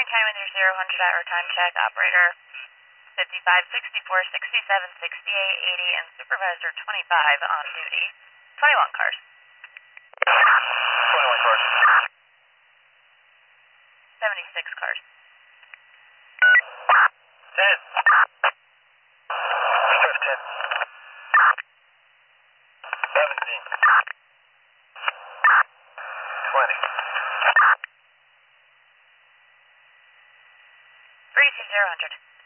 County with your 0-100-hour time check, operator 55, 64, 67, 68, 80, and supervisor 25 on duty. 21 cars. 21 cars. 76 cars. 10. Start 10. 17. 20. 320.